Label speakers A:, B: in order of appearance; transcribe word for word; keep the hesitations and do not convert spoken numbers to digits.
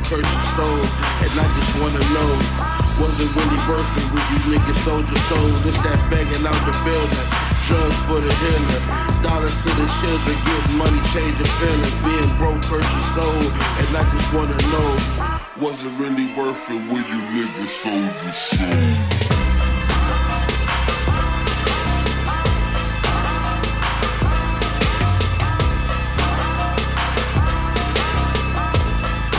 A: curse your soul. And I just wanna know, was it really worth it with these niggas sold your soul? This that begging out the building, drugs for the healer, dollars to the children, getting money, changing feelings. Being broke hurts your soul, and I just wanna know, was it really worth it when you niggas sold your soul?